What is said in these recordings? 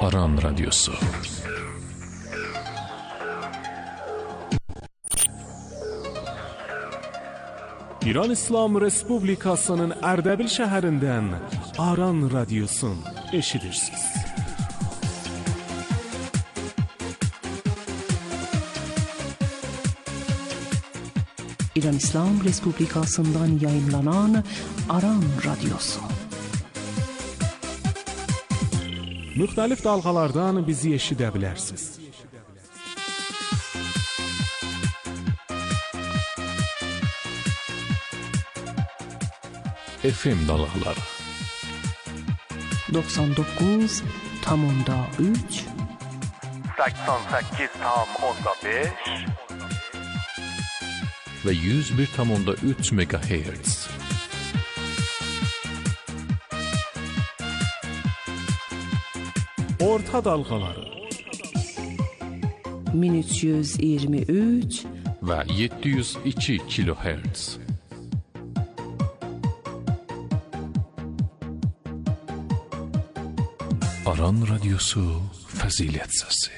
Aran Radyosu. İran İslam Respublikasının Ərdəbil şəhərindən Aran Radyosun eşidirsiniz. İran İslam Respublikasından yayınlanan Aran Radyosu. Müxtəlif dalğalardan bizi eşidə bilərsiniz. FM dalğaları 99.3 88.5 ve 101.3 MHz. Orta dalğaları 1323 ve 702 kHz. Aran Radyosu Fəzilət Səsi.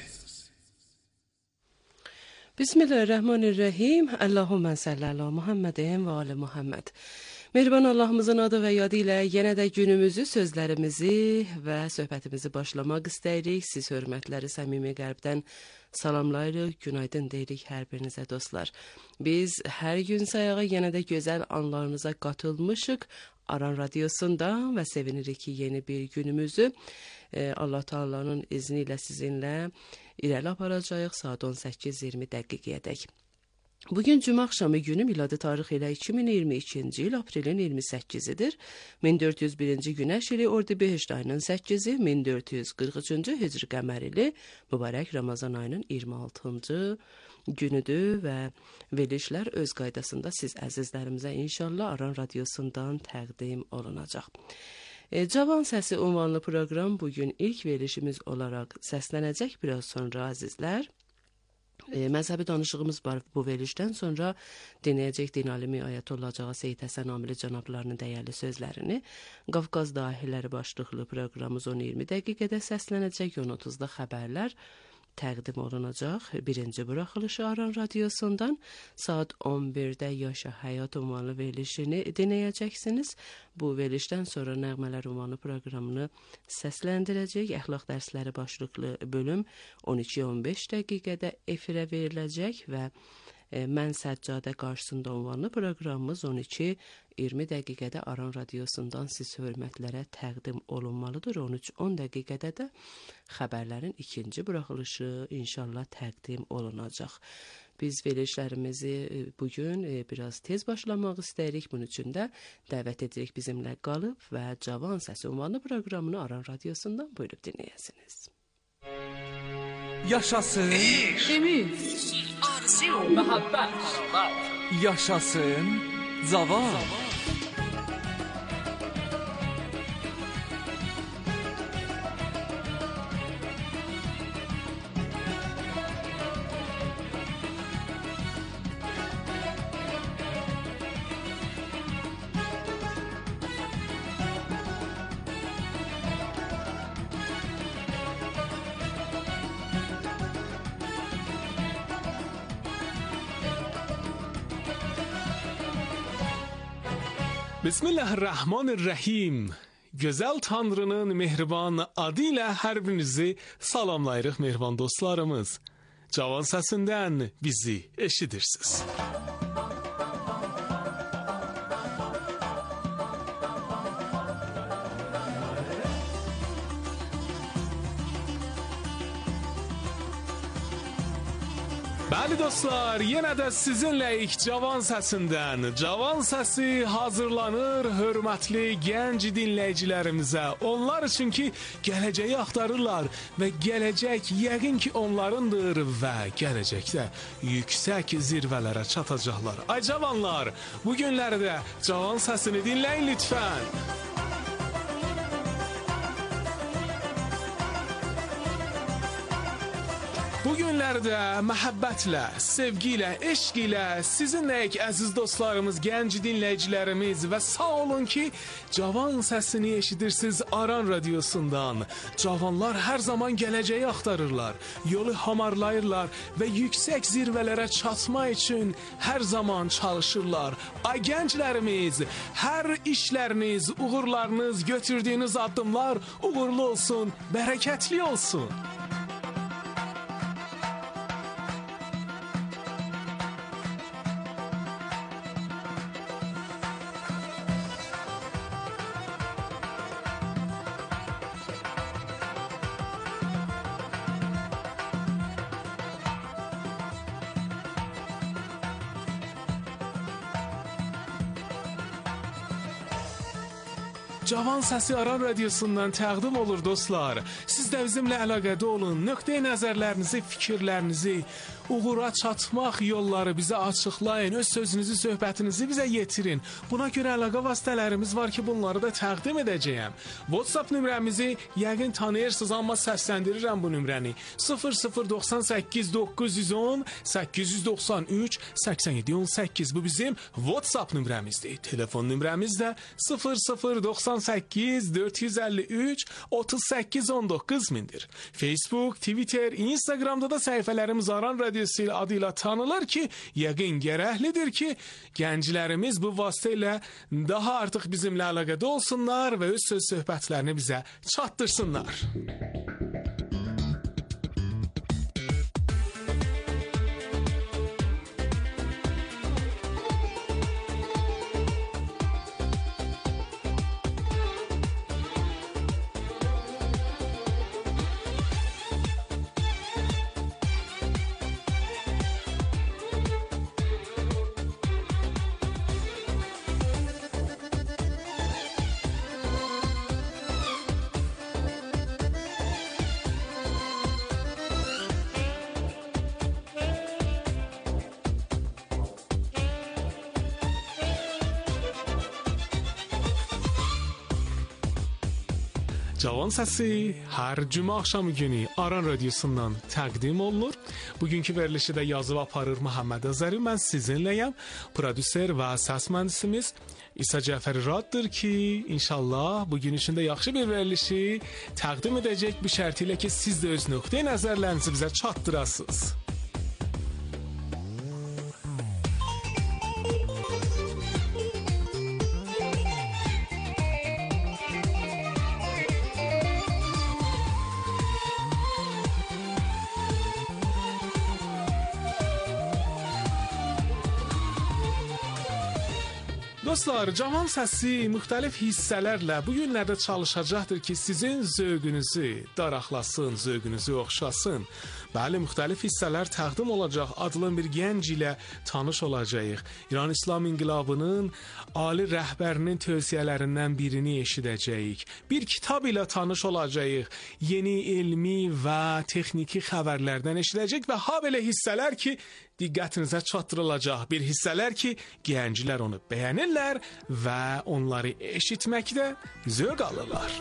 Bismillahirrahmanirrahim. Allahümme salli ala Muhammedin ve ala Muhammed. Mehriban Allahımızın adı və yadı ilə yenə də günümüzü, sözlərimizi və söhbətimizi başlamaq istəyirik. Siz hörmətləri səmimi qəlbdən salamlayırıq, günaydın deyirik hər birinizə dostlar. Biz hər gün sayağa yenə də gözəl anlarınıza qatılmışıq Aran Radyosunda və sevinirik ki yeni bir günümüzü Allah Taala'nın izni ilə sizinlə irəli aparacağıq saat 18:20 dəqiqəyədək. Bugün cümə axşamı günü miladi tarix ilə 2022-ci il aprelin 28-idir. 1401-ci günəş ili Ordubehişt ayının 8-i, 1443-cü Hicri qəmər ili mübarək Ramazan ayının 26-cı günüdür və verilişlər öz qaydasında siz əzizlərimizə inşallah Aran Radyosundan təqdim olunacaq. Cavan Səsi ünvanlı proqram bugün ilk verilişimiz olaraq səslənəcək. Biraz sonra əzizlər məzhəbi danışığımız var. Bu verilişdən sonra dinləyəcək din alimi Ayətullah Cağa Seyid Həsən Amili cənablarının dəyərli sözlərini. Qafqaz Dahilləri başlıqlı proqramımız 10-20 dəqiqədə səslənəcək. 10:30-da xəbərlər təqdim olunacaq. Birinci buraxılışı Aran Radyosundan saat 11-də Yaşa Həyat ünvanlı verilişini dinləyəcəksiniz. Bu verilişdən sonra Nəğmələr ünvanlı proqramını səsləndirəcək. Əxlaq dərsləri başlıqlı bölüm 12-15 dəqiqədə efirə veriləcək və Mən Səccadə qarşısında ünvanlı proqramımız 12-20 dəqiqədə Aran Radyosundan siz hörmətlərə təqdim olunmalıdır. 13-10 dəqiqədə də xəbərlərin ikinci buraxılışı inşallah təqdim olunacaq. Biz verilişlərimizi bugün biraz tez başlamaq istəyirik. Bunun üçün də dəvət edirik bizimlə qalıb və Cavan Səsi ünvanlı proqramını Aran Radyosundan buyurub dinləyəsiniz. Yaşasın Ümid, arzu, məhəbbət, yaşasın Cavan. Bismillahirrahmanirrahim. Gözəl Tanrının mehriban adı ilə hər birinizi salamlayırıq mehriban dostlarımız. Cavan Səsindən bizi eşidirsiniz. Bəli dostlar, yenə də sizinləyik Cavan Səsindən. Cavan Səsi hazırlanır hörmətli gənc dinləyicilərimizə. Onlar üçün ki, gələcəyi axtarırlar və gələcək yəqin ki onlarındır və gələcəkdə yüksək zirvələrə çatacaqlar. Ay cavanlar, bu günlərdə Cavan Səsini dinləyin lütfən. Bu Bu günlərdə məhəbbətlə, sevgilə, eşq ilə sizinləyik əziz dostlarımız, gənc dinləyicilərimiz və sağ olun ki, cavan səsini eşidirsiniz Aran radiosundan. Cavanlar hər zaman gələcəyi axtarırlar, yolu hamarlayırlar və yüksək zirvələrə çatma üçün hər zaman çalışırlar. Ay gənclərimiz, hər işləriniz, uğurlarınız, götürdüyünüz addımlar uğurlu olsun, bərəkətli olsun. Cavan Səsi Aran radiosundan təqdim olur dostlar. Siz də bizimlə əlaqədə olun. Nöqteyi nəzərlərinizi, fikirlərinizi, uğura çatmaq yolları bizə açıqlayın. Öz sözünüzü, söhbətinizi bizə yetirin. Buna görə əlaqə vasitələrimiz var ki, bunları da təqdim edəcəyəm. WhatsApp nömrəmizi yəqin tanıyırsınız, amma səsləndirirəm bu nömrəni. 0098 910 893 8718. Bu bizim WhatsApp nömrəmizdir. Telefon nömrəmiz də 0098 453 38 19 mindir. Facebook, Twitter, Instagramda da səhifələrimiz Aran Radiosu ilə adıyla tanınır ki, yəqin gərəklidir ki, gənclərimiz bu vasitə ilə daha artıq bizimlə əlaqədə olsunlar və öz söz söhbətlərini bizə çatdırsınlar. Cavan Səsi hər cümə axşamı günü Aran radiosundan təqdim olunur. Bugünkü verilişi də yazıb aparır Məhəmməd Azəri. Mən sizinləyəm. Prodüser və səs mühəndisimiz İsa Cəfəri Raddır ki, inşallah bugün üçün də yaxşı bir verilişi təqdim edəcək bu şərt ilə ki, siz də öz nöqteyi nəzərlərinizi bizə çatdırasınız. Dostlar, Cavan Səsi müxtəlif hissələrlə bu günlərdə çalışacaqdır ki, sizin zövqünüzü daraqlasın, zövqünüzü oxşasın. Bəli, müxtəlif hissələr təqdim olacaq. Adılın bir gənc ilə tanış olacağıq. İran İslam İnqilabının ali rəhbərinin tövsiyələrindən birini eşidəcəyik. Bir kitab ilə tanış olacağıq. Yeni elmi və texniki xəbərlərdən eşidəcək və ha belə hissələr ki, diqqətinizə çatdırılacaq. Bir hissələr ki, gənclər onu bəyənirlər və onları eşitməkdə zövq alırlar.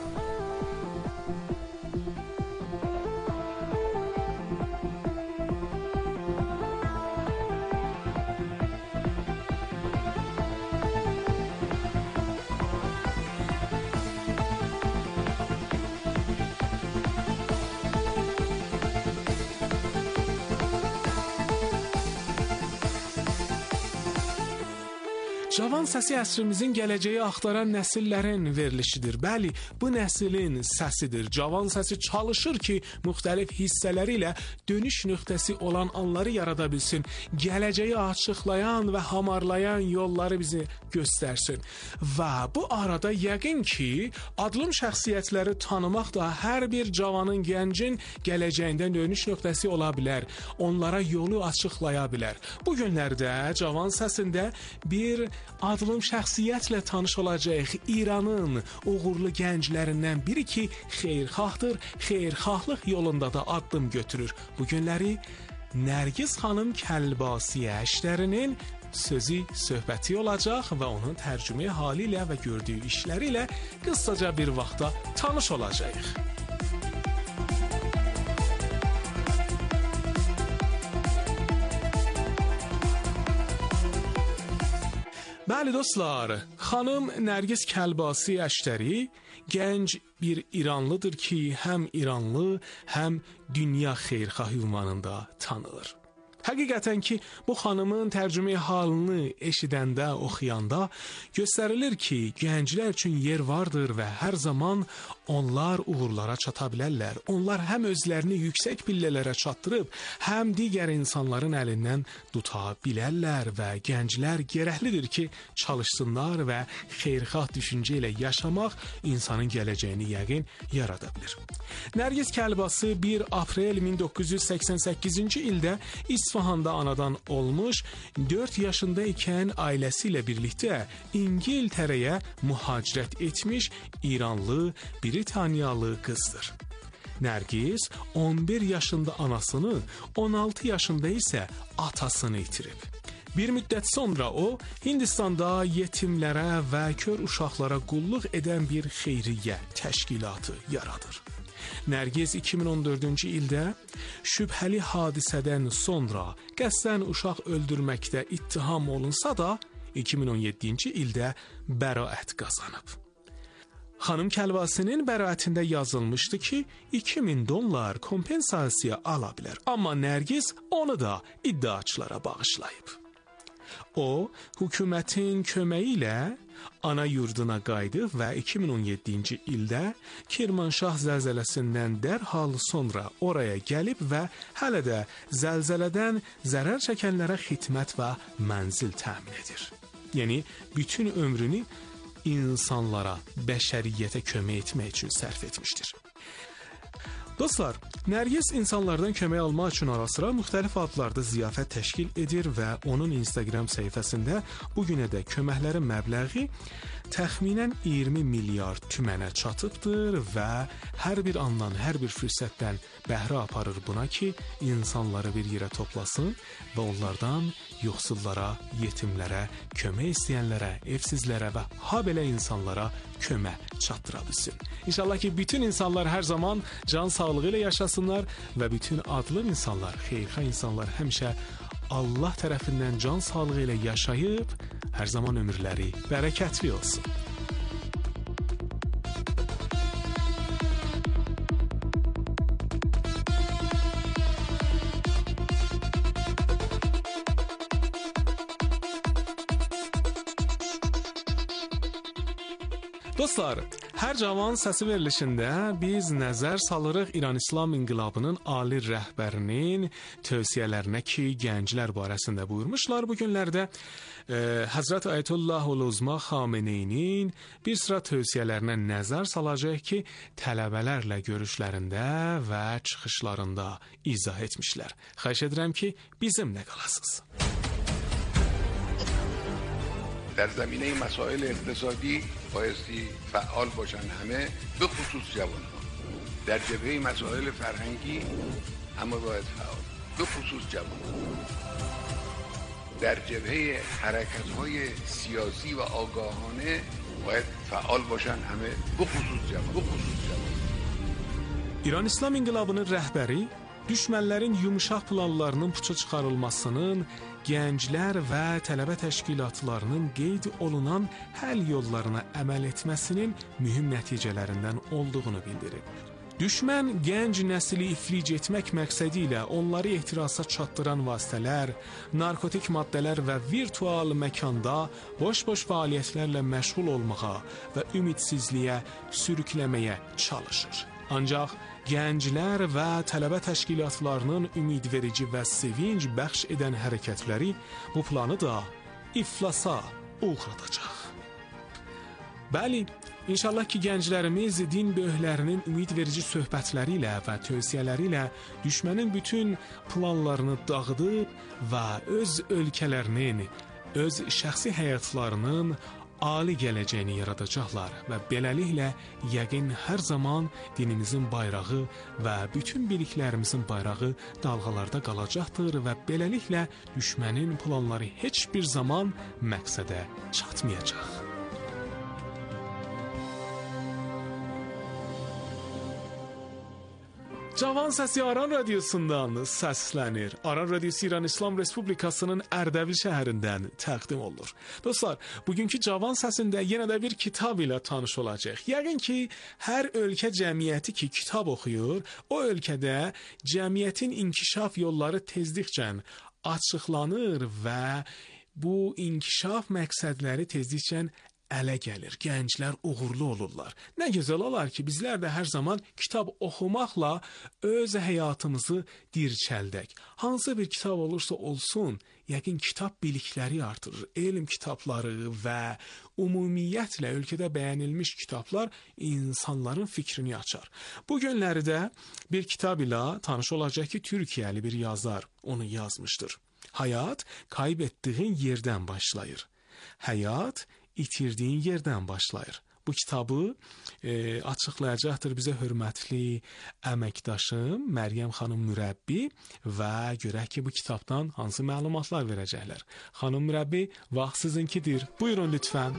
Cavan Səsi əsrimizin gələcəyi axtaran nəsillərin verilişidir. Bəli, bu nəslin səsidir. Cavan Səsi çalışır ki, müxtəlif hissələri ilə dönüş nöqtəsi olan anları yarada bilsin. Gələcəyi açıqlayan və hamarlayan yolları bizi göstərsin. Və bu arada yəqin ki, adlım şəxsiyyətləri tanımaq da hər bir cavanın, gəncin gələcəyindən dönüş nöqtəsi ola bilər. Onlara yolu açıqlaya bilər. Bu günlərdə Cavan Səsində bir adlım şəxsiyyətlə tanış olacaq. İranın uğurlu gənclərindən biri ki, xeyirxahdır, xeyirxahlıq yolunda da addım götürür. Bu günləri Nərgiz xanım Kəlbasiyə əşlərinin sözü, söhbəti olacaq və onun tərcümə hali ilə və gördüyü işləri ilə qısaca bir vaxtda tanış olacağıq. Bəli dostlar, xanım Nərgiz Kəlbasi Əştəri gənc bir İranlıdır ki, həm İranlı, həm dünya xeyirxah ünvanında tanınır. Həqiqətən ki, bu xanımın tərcümə halını eşidəndə, oxuyanda göstərilir ki, gənclər üçün yer vardır və hər zaman onlar uğurlara çata bilərlər. Onlar həm özlərini yüksək pillələrə çatdırıb, həm digər insanların əlindən tuta bilərlər və gənclər gərəklidir ki, çalışsınlar və xeyirxah düşüncə ilə yaşamaq insanın gələcəyini yəqin yarada bilir. Nərgiz Kəlbasi 1 aprel 1988-ci ildə İsfahanda anadan olmuş, 4 yaşında ikən ailəsi ilə birlikdə İngiltərəyə mühacirət etmiş İranlı, Britaniyalı qızdır. Nərgiz 11 yaşında anasını, 16 yaşında isə atasını itirib. Bir müddət sonra o, Hindistanda yetimlərə və kör uşaqlara qulluq edən bir xeyriyyə təşkilatı yaradır. Nərgiz 2014-cü ildə şübhəli hadisədən sonra qəsdən uşaq öldürməkdə ittiham olunsa da, 2017-ci ildə bəraət qazanıb. Xanım Kəlbasinin bəraətində yazılmışdı ki, $2000 kompensasiya ala bilər. Amma Nərgiz onu da iddiaçılara bağışlayıb. O, hökumətin köməyi ilə ana yurduna qayıdıb və 2017-ci ildə Kirmanşah zəlzələsindən dərhal sonra oraya gəlib və hələ də zəlzələdən zərər çəkənlərə xidmət və mənzil təmin edir. Yəni, bütün ömrünü insanlara, bəşəriyyətə kömək etmək üçün sərf etmişdir. Dostlar, Nərgiz insanlardan kömək almaq üçün ara-sıra müxtəlif adlarda ziyafət təşkil edir və onun Instagram səhifəsində bugünədək köməklərin məbləği təxminən 20 milyard tümənə çatıbdır və hər bir andan, hər bir fürsətdən bəhrə aparır buna ki, insanları bir yerə toplasın və onlardan yoxsullara, yetimlərə, kömək istəyənlərə, evsizlərə və habelə insanlara kömək çatdıra bilsin. İnşallah ki, bütün insanlar hər zaman can sağlığı ilə yaşasınlar və bütün adlı insanlar, xeyirxah insanlar həmişə Allah tərəfindən can sağlığı ilə yaşayıb, hər zaman ömürləri bərəkətli olsun. Dostlar, hər cavan səsi verilişində biz nəzər salırıq İran İslam İnqilabının ali rəhbərinin tövsiyələrinə ki, gənclər barəsində buyurmuşlar. Bu günlərdə Həzrət Ayətullah Ul-Uzma Xameneyinin bir sıra tövsiyələrinə nəzər salacaq ki, tələbələrlə görüşlərində və çıxışlarında izah etmişlər. Xahiş edirəm ki, bizimlə qalasınız. در زمینه مسائل اقتصادی بایستی فعال باشن همه، به خصوص جوان‌ها. در جبهه مسائل فرهنگی همه باید فعال، به خصوص جوان‌ها. در جبهه حرکت‌های سیاسی و آگاهانه باید فعال باشن همه، به خصوص جوان‌ها. İran İslam İnqilabının rəhbəri düşmənlərin yumuşaq planlarının puça çıxarılmasının, gənclər və tələbə təşkilatlarının qeyd olunan həll yollarına əməl etməsinin mühüm nəticələrindən olduğunu bildirib. Düşmən gənc nəsli iflic etmək məqsədi ilə onları ehtirasa çatdıran vasitələr, narkotik maddələr və virtual məkanda boş-boş fəaliyyətlərlə məşğul olmağa və ümidsizliyə sürükləməyə çalışır. Ancaq gənclər və tələbə təşkilatlarının ümidverici və sevinc bəxş edən hərəkətləri bu planı da iflasa uğradacaq. Bəli, İnşallah ki, gənclərimiz din böyüklərinin ümidverici söhbətləri ilə və tövsiyələri ilə düşmənin bütün planlarını dağıdıb və öz ölkələrinin, öz şəxsi həyatlarının ali gələcəyini yaradacaqlar və beləliklə yəqin hər zaman dinimizin bayrağı və bütün biliklərimizin bayrağı dalğalarda qalacaqdır və beləliklə düşmənin planları heç bir zaman məqsədə çatmayacaq. Cavan Səsi Aran Radiosundan səslənir. Aran Radiosu İran İslam Respublikasının Ərdəbil şəhərindən təqdim olunur. Dostlar, bugünkü Cavan Səsində yenə də bir kitab ilə tanış olacaq. Yəqin ki, hər ölkə cəmiyyəti ki kitab oxuyur, o ölkədə cəmiyyətin inkişaf yolları tezlikcə açıqlanır və bu inkişaf məqsədləri tezlikcə ələ gəlir. Gənclər uğurlu olurlar. Nə gözəl olar ki, bizlər də hər zaman kitab oxumaqla öz həyatımızı dirçəldək. Hansı bir kitab olursa olsun, yəqin kitab bilikləri artırır. Elm kitabları və ümumiyyətlə ölkədə bəyənilmiş kitablar insanların fikrini açar. Bu günlərdə bir kitab ilə tanış olacaq ki, Türkiyəli bir yazar onu yazmışdır. Həyat kaybettiğin yerdən başlayır. Həyat itirdiyin yerdən başlayır. Bu kitabı açıqlayacaqdır bizə hörmətli əməkdaşım Məryəm xanım Mürəbbi və görək ki, bu kitabdan hansı məlumatlar verəcəklər. Xanım Mürəbbi, vaxt sizinkidir. Buyurun lütfən.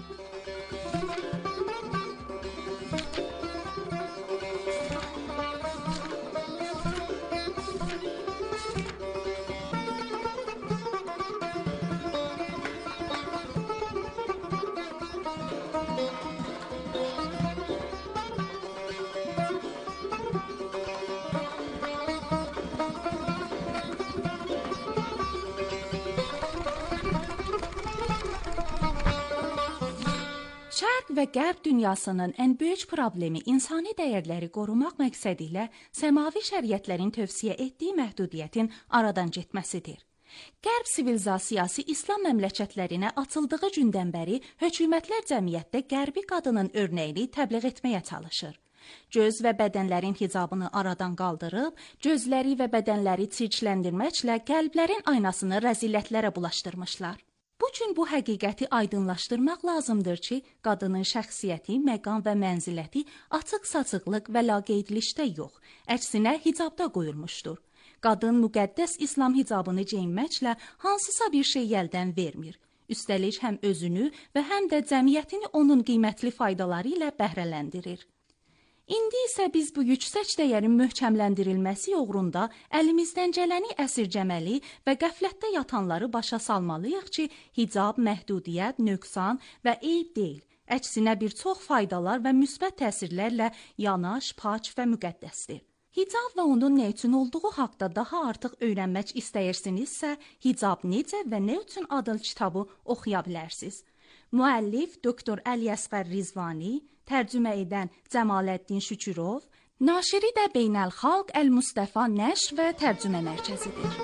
Şərq və Qərb dünyasının ən böyük problemi insani dəyərləri qorumaq məqsədi ilə səmavi şəriətlərin tövsiyə etdiyi məhdudiyyətin aradan getməsidir. Qərb sivilizasiyası İslam məmləkətlərinə açıldığı gündən bəri hökumətlər cəmiyyətdə Qərbi qadının örnəyini təbliğ etməyə çalışır. Göz və bədənlərin hicabını aradan qaldırıb, gözləri və bədənləri çirkləndirməklə qəlblərin aynasını rəzilətlərə bulaşdırmışlar. Bu gün bu həqiqəti aydınlaşdırmaq lazımdır ki, qadının şəxsiyyəti, məqam və mənziləti açıq-saçıqlıq və laqeydlikdə yox, əksinə hicabda qoyulmuşdur. Qadın müqəddəs İslam hicabını geyinməklə hansısa bir şey əldən vermir. Üstəlik həm özünü və həm də cəmiyyətini onun qiymətli faydaları ilə bəhrələndirir. İndi isə biz bu yüksək dəyərin möhkəmləndirilməsi uğrunda əlimizdən gələni əsirgəməli və qəflətdə yatanları başa salmalıyıq ki, hicab məhdudiyyət, nöqsan və eyib deyil. Əksinə bir çox faydalar və müsbət təsirlərlə yanaş, pak və müqəddəsdir. Hicab və onun nə üçün olduğu haqda daha artıq öyrənmək istəyirsinizsə, Hicab necə və nə üçün adlı kitabı oxuya bilərsiniz. Müəllif Doktor Əliəsğər Rizvani, tərcümə edən Cəmaləddin Şükürov, naşiri də Beynəlxalq Əl-Mustafa Nəşr və Tərcümə Mərkəzidir.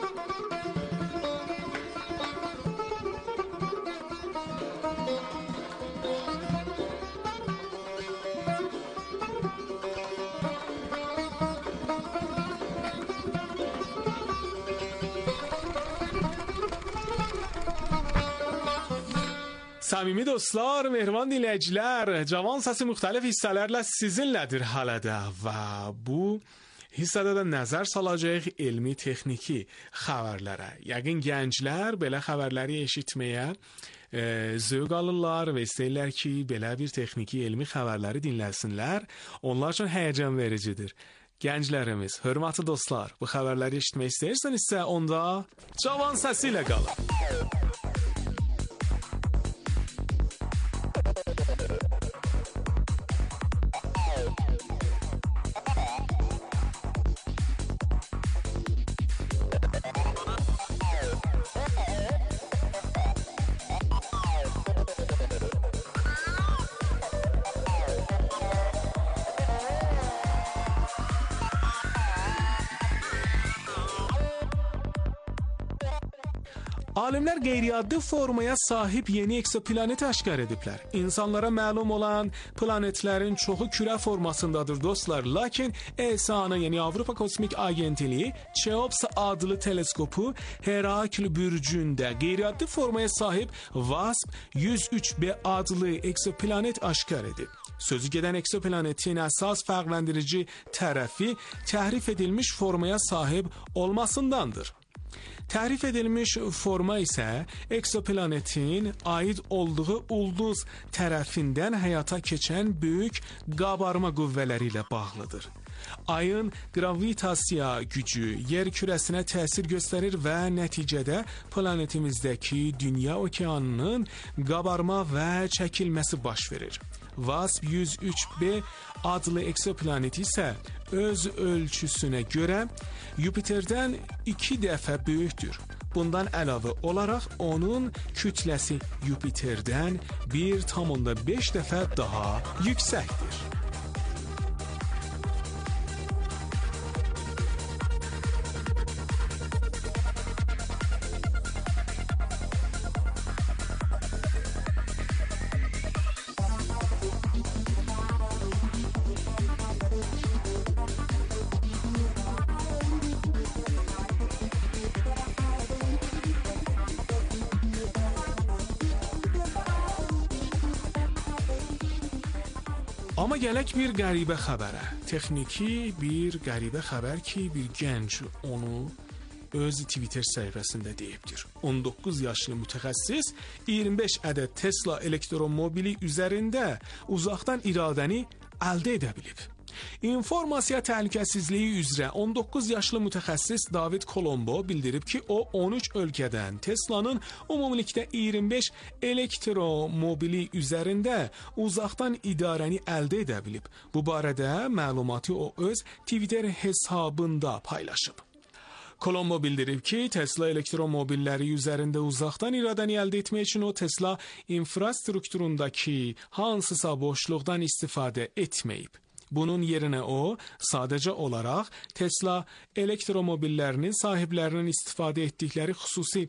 Səmimi dostlar, mehriban dinləyicilər, Cavan Səsi müxtəlif hissələrlə sizinlədir hələ də və bu hissədə də nəzər salacaq elmi texniki xəbərlərə. Yəqin gənclər belə xəbərləri eşitməyə zövq alırlar və istəyirlər ki, belə bir texniki elmi xəbərləri dinləsinlər. Onlar üçün həyəcan vericidir. Gənclərimiz, hörmətli dostlar, bu xəbərləri eşitmək istəyirsinizsə, onda Cavan Səsi ilə qalın. Alimlər qeyri-addi formaya sahib yeni eksoplanet aşkar ediblər. İnsanlara məlum olan planetlərin çoxu kürə formasındadır dostlar. Lakin ESA-nın, yəni Avropa Kosmik Agentliyi, Cheops adlı teleskopu Herakl bürcündə qeyri-addi formaya sahib WASP 103b adlı eksoplanet aşkar edib. Sözü gedən eksoplanetin əsas fərqləndirici tərəfi təhrif edilmiş formaya sahib olmasındandır. Təhrif edilmiş forma isə eksoplanetin aid olduğu ulduz tərəfindən həyata keçən böyük qabarma qüvvələri ilə bağlıdır. Ayın qravitasiya gücü yer kürəsinə təsir göstərir və nəticədə planetimizdəki dünya okeanının qabarma və çəkilməsi baş verir. WASP 103b adlı eksoplanet isə öz ölçüsünə görə Yupiterdən 2 dəfə böyükdür. Bundan əlavə olaraq onun kütləsi Yupiterdən 1,5 dəfə daha yüksəkdir. Amma gələk bir qəribə xəbərə. Texniki bir qəribə xəbər ki, bir gənc onu öz Twitter səhifəsində deyibdir. 19 yaşlı mütəxəssis 25 ədəd Tesla elektromobili üzərində uzaqdan iradəni əldə edə bilib. İnformasiya təhlükəsizliyi üzrə 19 yaşlı mütəxəssis David Colombo bildirib ki, o 13 ölkədən Tesla'nın ümumilikdə 25 elektromobili üzərində uzaqdan idarəni əldə edə bilib. Bu barədə məlumatı o öz Twitter hesabında paylaşıb. Colombo bildirib ki, Tesla elektromobilləri üzərində uzaqdan iradəni əldə etmək üçün o Tesla infrastrukturundakı hansısa boşluqdan istifadə etməyib. Bunun yerinə o, sadəcə olaraq Tesla elektromobillərinin sahiblərinin istifadə etdikləri xüsusi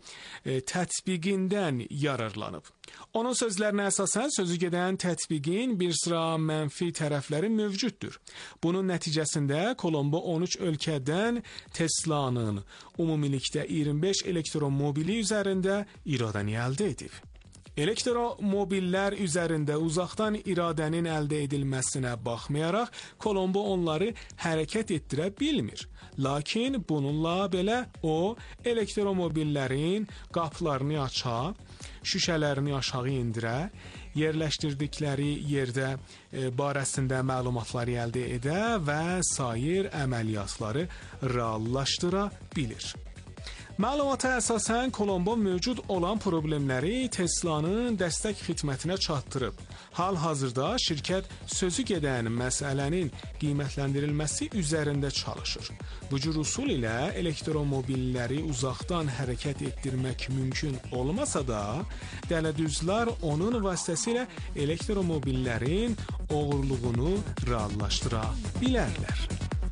tətbiqindən yararlanıb. Onun sözlərinə əsasən sözü gedən tətbiqin bir sıra mənfi tərəfləri mövcuddur. Bunun nəticəsində Colombo 13 ölkədən Tesla'nın ümumilikdə 25 elektromobili üzərində iradəni əldə edib. Elektromobillər üzərində uzaqdan iradənin əldə edilməsinə baxmayaraq, Colombo onları hərəkət etdirə bilmir. Lakin bununla belə o, elektromobillərin qapılarını aça, şüşələrini aşağı indirə, yerləşdirdikləri yerdə barəsində məlumatları əldə edə və sair əməliyyatları reallaşdıra bilir. Məlumata əsasən Colombo mövcud olan problemləri Tesla'nın dəstək xidmətinə çatdırıb. Hal-hazırda şirkət sözü gedən məsələnin qiymətləndirilməsi üzərində çalışır. Bu cür usul ilə elektromobilləri uzaqdan hərəkət etdirmək mümkün olmasa da, dələduzlar onun vasitəsilə elektromobillərin oğurluğunu reallaşdıra bilərlər.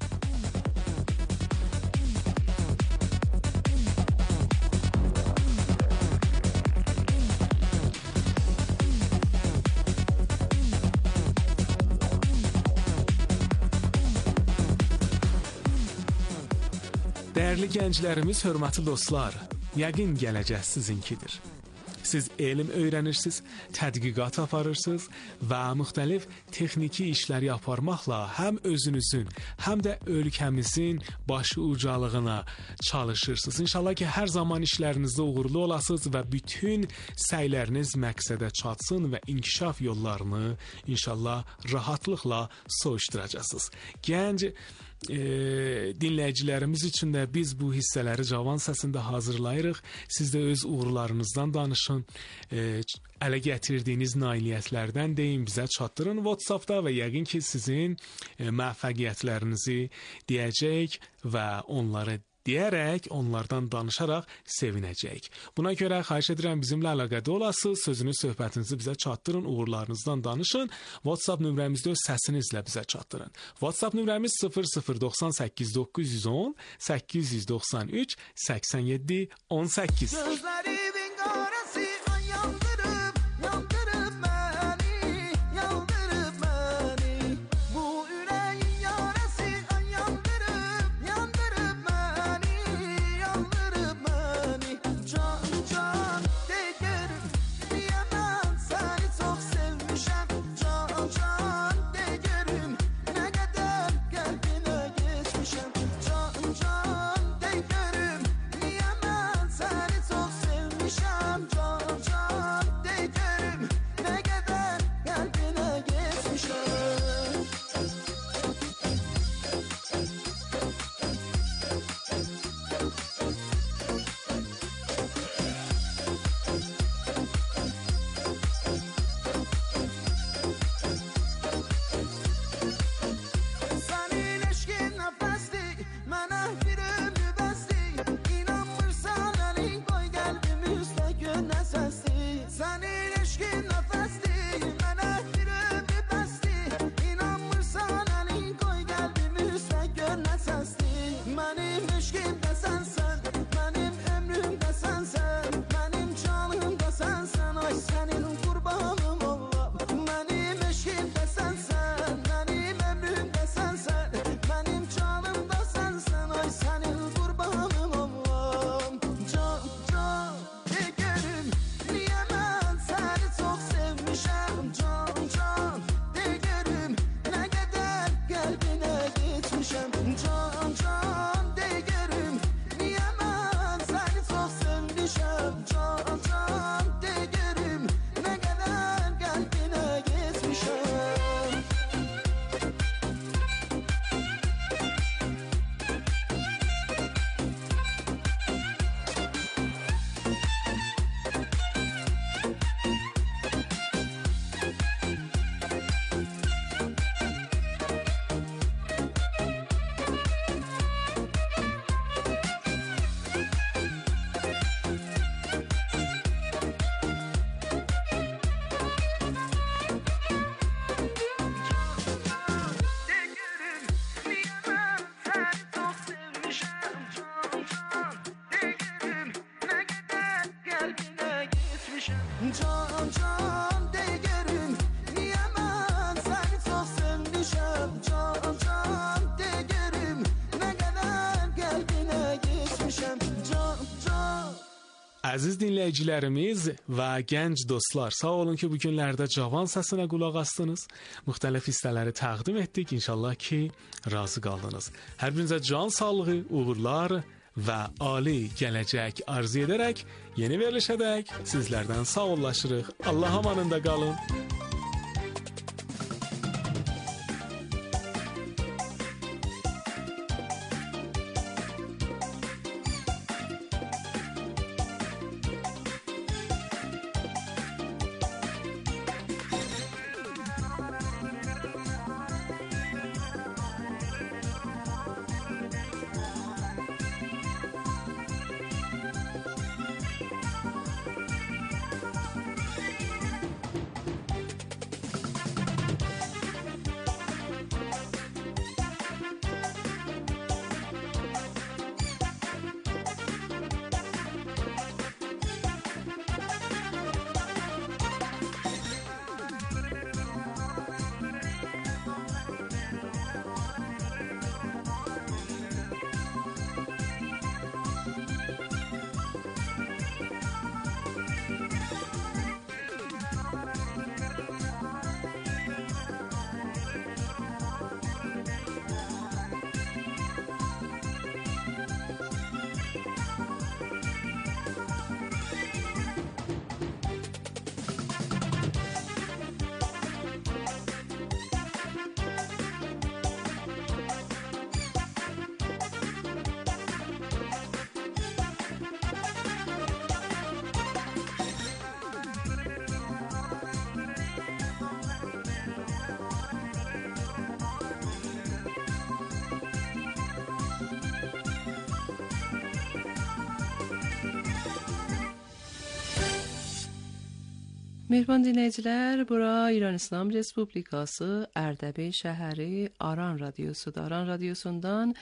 Dəyərli gənclərimiz, hörmətli dostlar, yəqin gələcək sizinkidir. Siz elm öyrənirsiniz, tədqiqat aparırsınız və müxtəlif texniki işləri aparmaqla həm özünüzün, həm də ölkəmizin başı ucalığına çalışırsınız. İnşallah ki, hər zaman işlərinizdə uğurlu olasınız və bütün səyləriniz məqsədə çatsın və inkişaf yollarını inşallah rahatlıqla soyuşduracaqsınız. Gənc dinləyicilərimiz üçün də biz bu hissələri Cavan səsində hazırlayırıq. Siz də öz uğurlarınızdan danışın, ələ gətirdiyiniz nailiyyətlərdən deyin, bizə çatdırın WhatsAppda və yəqin ki, sizin müvəffəqiyyətlərinizi deyəcək və onları deyərək, onlardan danışaraq sevinəcəyik. Buna görə xahiş edirəm bizimlə əlaqədə olasınız, sözünü, söhbətinizi bizə çatdırın, uğurlarınızdan danışın. WhatsApp nömrəmizdə öz səsinizlə bizə çatdırın. WhatsApp nömrəmiz 0098 910 893 87 18. Can Əziz dinləyicilərimiz və gənc dostlar, sağ olun ki, bu günlərdə Cavan səsinə qulaq astınız. Müxtəlif hissələri təqdim etdik. İnşallah ki, razı qaldınız. Hər birinizə can sağlığı, uğurlar və ali gələcək arzu edərək yeni verilişədək sizlərdən sağollaşırıq. Allah amanında qalın. Mehriban dinləyicilər, bura İran İslam Respublikası Ərdəbil şəhəri Aran radiosudur. Aran radiosundan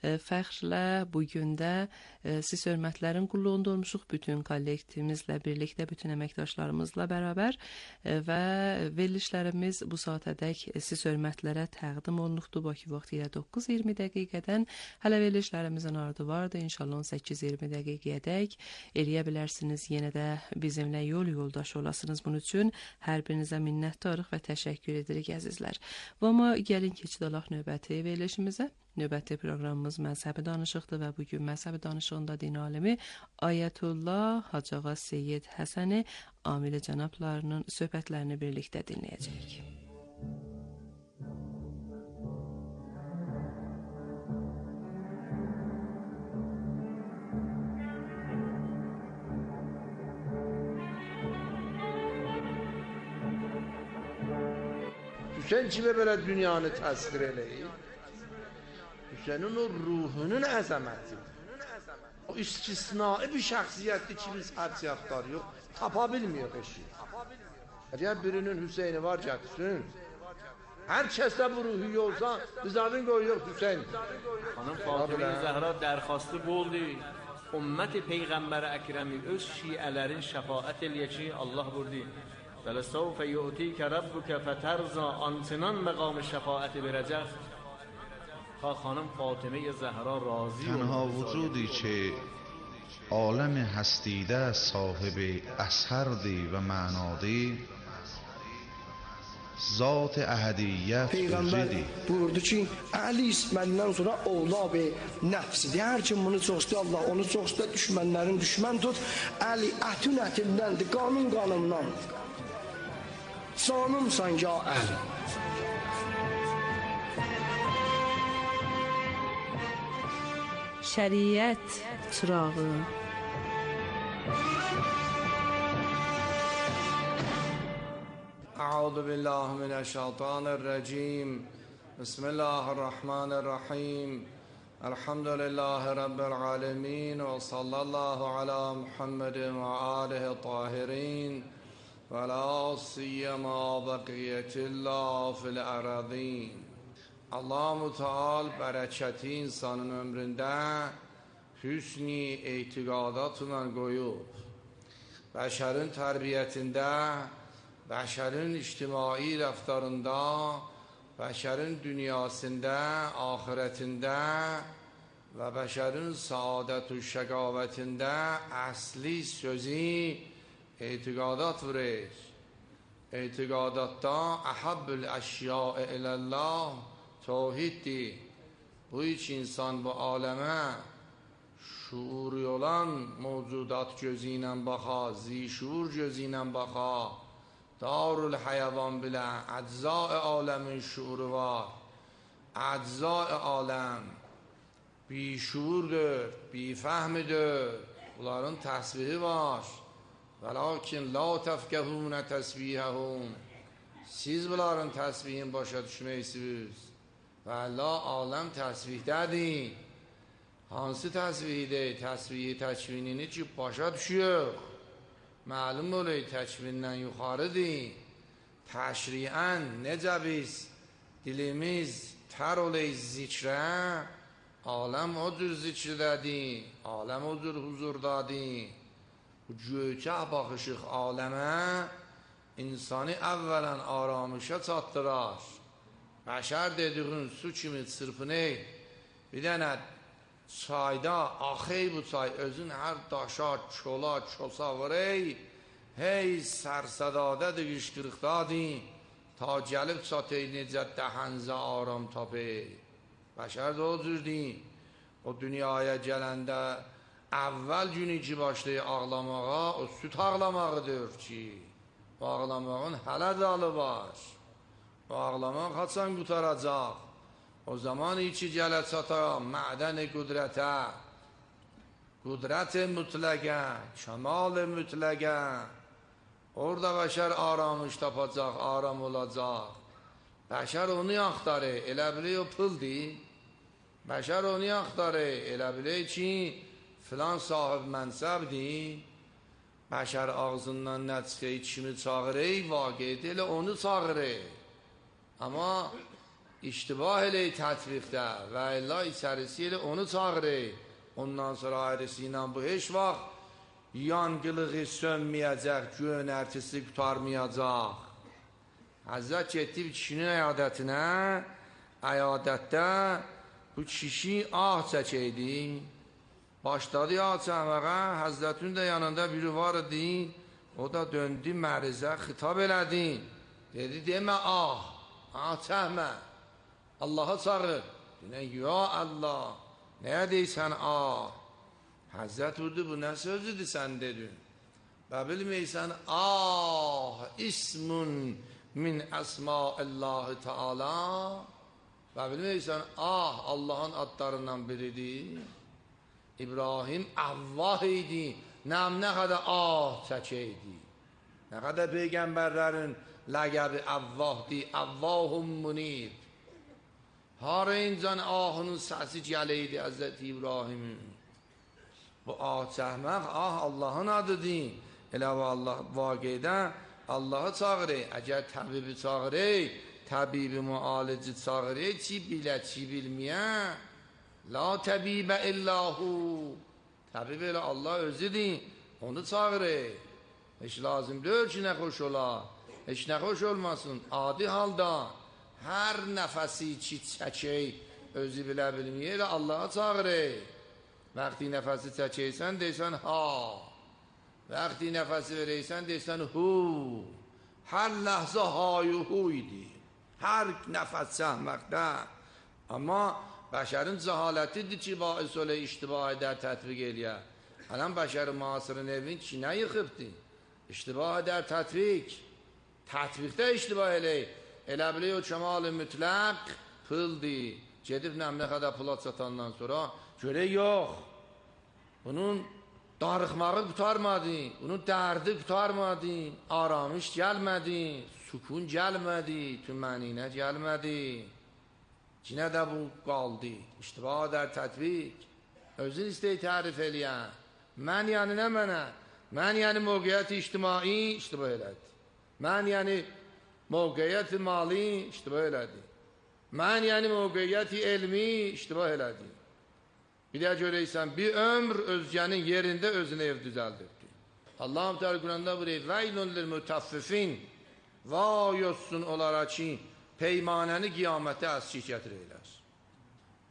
fəxrlə bu gün də siz hörmətlərin qulluğunda olmuşuq bütün kollektivimizlə birlikdə, bütün əməkdaşlarımızla bərabər və verilişlərimiz bu saatədək siz hörmətlərə təqdim olunubdur. Bakı vaxtı ilə 9:20 dəqiqədən hələ verilişlərimizin ardı vardı. İnşallah 18:20 dəqiqəyədək eləyə bilərsiniz. Yenə də bizimlə yoldaş olasınız. Bunun üçün hər birinizə minnətdarıq və təşəkkür edirik əzizlər. Və amma gəlin keçidələk növbəti verilişimizə. Növbəti proqramımız məzhəbi danışıqdır və bugün məzhəbi danışığında din alimi Ayətullah Hacıağa Seyyid Həsəni Amili cənablarının söhbətlərini birlikdə dinləyəcəyik. Hüseyin kimi belə dünyanı təsvir eləyir? Hüseynin o ruhunun əzəmətidir. O istisnai bir şəxsiyyətdir ki, biz hədsiyatlar yox, tapa bilmiyoruz eşit. Əgər birinin Hüseyni var gətirsin, hər kəsdə bu ruhu yolsa, biz adın qoyuyor Hüseyin. Xanım Fatıma Zəhra dərxastı boldu. Ümmət Peyğəmbər Əkrəmi öz şiələrin şəfaət eləyə ki, Allah burdi. وَلَسَوْفَ يُؤْتِيكَ رَبُّكَ فَتَرْضَى آنچنان مقام شفاعت برجخ خانم فاطمه زهرا راضی تنها وجودی که عالم هستیده صاحب اثردی و معنادی ذات احدیت Peyğəmbər buyurdu ki, Əli məndən sonra oğlab nəfsidir. Hər kim bunu çox istəyir, Allah onu çox istəyir, düşmənlərin düşmən tut. Əli ətün ətindəndir, qanun qanımdan. Canımsan ya Əli. Şəriət çırağı. أعوذ بالله من الشيطان الرجيم بسم الله الرحمن الرحيم الحمد لله رب العالمين وصلى الله على محمد وآله الطاهرين ولا سيما بقية الله في الأراضين. Allah Teala bərəkəti insanın ömründə hüsni etiqadatla qoyub, bəşərin tərbiyyətində, bəşərin ictimai rəftarında, bəşərin dünyasında, axirətində və bəşərin saadət və şəqavətində əsli sözü etiqadat verir. Etiqadatda əhəbbül əşyaə iləllah tevhiddir. Bu üç insan bu aləmə şuuri olan mevcudat gözü ilə baxa, zişuur gözü ilə baxa, darul həyəvan bilə əcza-i aləmin şuuru var. Əcza-i aləm bişuurdur, bifəhmidir. Bunların təsbihi var. Velakin la təfkəhunə təsbihəhum. Siz bunların təsbihini başa düşməysiniz. Və la aləm təsbihdədir. Hansı təsbihdir? Təsbihi təkvinini ki başa düşüyor. Məlum olayı təkvindən yuxarıdır. Təşriən necə biz dilimiz tər olayı zikrə, aləm o cür zikrdədir, aləm o cür huzurdadır. Bu göçə baxışıq aləmə insanı əvvələn aramışa çatdırar. Bəşər dediğin su kimi çırpınır. Bir dənə çayda axey bu çay özün hər daşa, çola, çosa vurey. Hey sərsədadədir, qışqırıqdadır. Ta gəlib çatır necə dəhənzə aram tapır. Bəşər də o cürdür. O dünyaya gələndə əvvəl günü ki başlayır ağlamağa, o süt ağlamağıdır ki. O ağlamağın hələ dalı var. O ağlamaq haçan qutaracaq. O zaman içi gələ çata mədən-i qudrətə, qudrət-i mütləqə, kəmal-i mütləqə. Orada bəşər aramış tapacaq, aram olacaq. Bəşər onu axtarır, elə bilir o pıldır. Bəşər onu axtarır, elə bilir ki filan sahib mənsəbdir. Bəşər ağzından nə çıxır, kimi çağırır, vaqiyyət elə onu çağırır. Amma iştibah elə tətbiqdə və illa içərisi elə onu çağırır. Ondan sonra ayrısı ilə bu heç vaxt yanqılığı sönməyəcək, gönərtisi qutarmayacaq. Həzrət getdi bir kişinin əyadətinə, əyadətdə bu kişi ah çəkəydi. Başladı ah çəkməyə, Həzrətin də yanında biri var idi. O da döndü mərizə, xitab elədi. Dedi, demə ah, ah çəkmə. Allaha çağır. Deyən, ya Allah, nəyə deysən ah? Həzrət vurdu, bu nə sözüdür sən dedin? Və bilməysən, ah, ismun min əsmaillahi teala. Və bilməysən, ah, Allahın adlarından biridir. İbrahim Avvah idi, nə qədər ah çəkəydi. Nə qədər peyğəmbərlərin ləqəbi Avvahdir, Avvahum munib. Har incan ahının səsi gələydi Həzrəti İbrahimin. Bu ah çəkmək, ah Allahın adıdır. Elə Allah vaqiədə Allahı çağırır. Əgər təbibi çağırır, təbibi müalicə çağırır, çi bilə, çi bilməyə. La təbibə illahu. Təbib elə Allah özüdür, onu çağırır. Heç lazım deyil ki, nə xoş ola. Heç nə xoş olmasın. Adi halda hər nəfəsi ki çəkək, özü bilə bilməyir, Allah'a çağırır. Vəqti nəfəsi çəkəysən, deysən ha. Vəqti nəfəsi verəysən, deysən hu. Hər ləhzə hayu hu idi. Hər nəfəs çəkməkdə. Amma bəşərin cəhalətidir ki, bais olə iştibah edər, tətbiq eləyə. Hələn bəşərin müasırın evin ki, nə yıxıbdır? İştibah edər, tətbiq. Tətbiqdə iştibah eləyir. Elə bilir o kəmal-i mütləq pıldır. Gedib nə qədər pula çatandan sonra görək yox. Bunun darıxmağı qutarmadı, bunun dərdi qutarmadı, aramış gəlmədi, sükun gəlmədi, tüməninə gəlmədi. Cinə də bu qaldı. İştibah edər, tətbiq. Özün istəyi tərif eləyən. Mən yəni nə mənə? Mən yəni mövqeyyət-i ictimai iştibah elədi. Mən yəni mövqeyyət-i mali iştibah elədi. Mən yəni mövqeyyət-i elmi iştibah elədi. Bir də görəysən, bir ömr özgənin yerində özünə ev düzəldirdi. Allah-u Teala Quranda buyuruyor, Veylun lil mutaffifin. Vay olsun onlara ki, peymanəni qiyamətə əskik gətirəylər.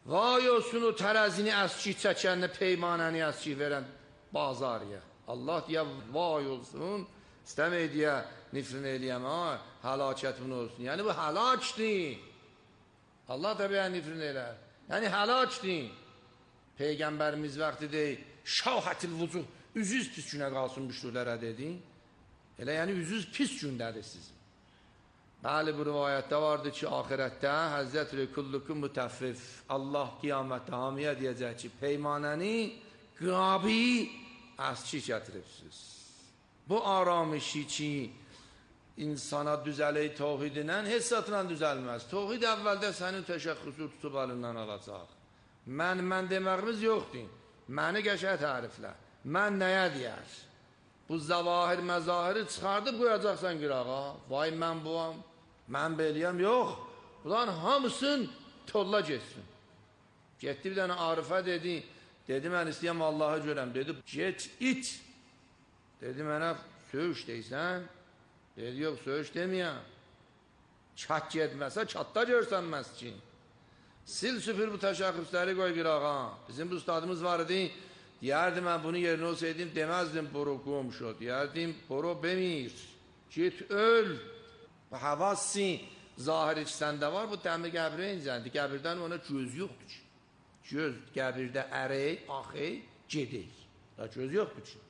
Vay olsun o tərəzini əski çəkənlə peymanəni əski verən bazarıya. Allah deyə vay olsun, istəmək deyə nifrin eləyəm, həlakətin olsun. Yəni bu həlakdir. Allah da bəyən nifrin elər. Yəni həlakdir. Peyğəmbərimiz vaxtı deyil, şahətil vucuh, üzüz pis günə qalsın müşriklərə dedi. Elə yəni üzüz pis gündədir sizin. Bəli, bu rivayətdə vardı ki, axirətdə Həzrət kullukum mütəffif, Allah qiyamətdə hamiyə deyəcək ki, peymanəni qabi əski gətiribsiz. Bu aramışı ki, insana düzələk tohidinən heç satla düzəlməz. Tohid əvvəldə sənin təşəxxüsü tutub əlindən alacaq. Mən deməğimiz yoxdur. Məni qəşəng təriflə. Mən nəyə deyər? Bu zavahir məzahiri çıxardıb qoyacaqsan qırağa. Vay mən buam, mən beləyəm. Yox, bunların hamısın tolla getsin. Getdi bir dənə Arifə dedi, mən istəyəm Allahı görəm. Dedi, get it. Dedi, mənə söyüş deysən. Dedi, yox, söyüş deməyəm. Çat getməsə, çatda görsənməz ki. Sil süpür bu təşəxxüsləri qoy qırağa. Bizim bu ustadımız var idi. Deyərdim, mən bunu yerinə olsaydım, deməzdim boru qomşu. Deyərdim, boru bemir. Git öl. Bu havassi zahir içsəndə var, bu dəmir qəbirə incəndi. Qəbirdən ona göz yoxdur ki. Göz qəbirdə ərək, axey, gedək. Da göz yoxdur ki.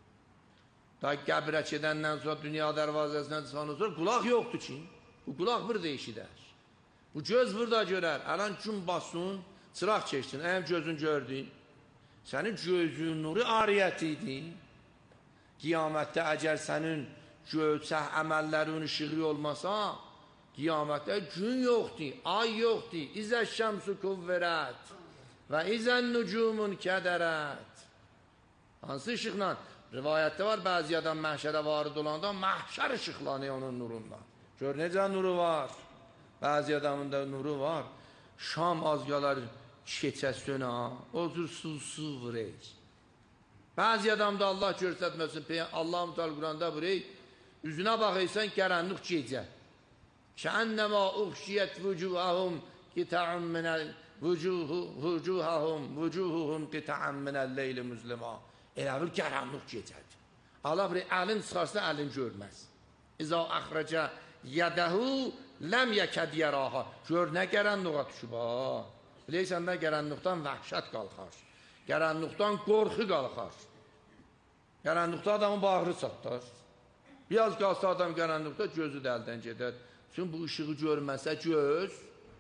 Da qəbirə gedəndən sonra dünya dərvazəsindən çıxandan sonra qulaq yoxdur ki. Bu qulaq burada eşidər. Bu göz burada görər. Ələn gün basın, çıraq çəksin. Əyəm gözün gördün. Sənin gözün nuru ariyyət idi. Qiyamətdə əgər sənin göçək əməllərin işığı olmasa, qiyamətdə gün yoxdur, ay yoxdur. İzə şəmsu kuvverət və izən nucumun kədərət. Hansı işıqla? Rivayətdə var, bəzi adam məhşərə varid olanda məhşər işıqlanıyor onun nurundan. Gör necə nuru var. Bəzi adamın da nuru var. Şam azqalar keçə sönə, o cür su vurək. Bəzi adamda Allah görsətməsin, Allah mütal Quranda vurək, üzünə baxıysan qaranlıq gecə. Kənnəmə uxşiyyət vücuhahum qita'un minəl vücuhuhum qita'un minəl leyli müzlimə. Elə bir qaranlıq gecədir. Allah bir əlin çıxarsa əlin görməz. İzə əxrəcə yədəhu ləm yəkəd yəraha. Gör nə qaranlığa düşüb ha. Biləysən də qaranlıqdan vəhşət qalxar. Qaranlıqdan qorxu qalxar. Qaranlıqda adamın bağrı çatlar. Biraz qalsa adam qaranlıqda gözü də əldən gedər. Çünki bu ışığı görməsə göz